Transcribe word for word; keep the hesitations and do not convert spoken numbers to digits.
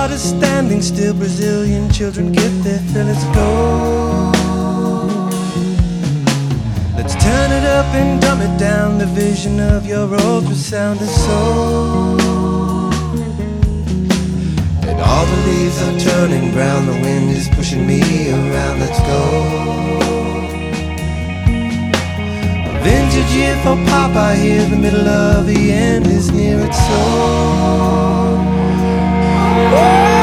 heart is standing still, Brazilian children get their fill. Let's go. Let's turn it up and dumb it down. The vision of your ultra sound is so. And all the leaves are turning brown, the wind is pushing me around. Let's go. A vintage year for pop, I hear the middle of the end is near. It's so.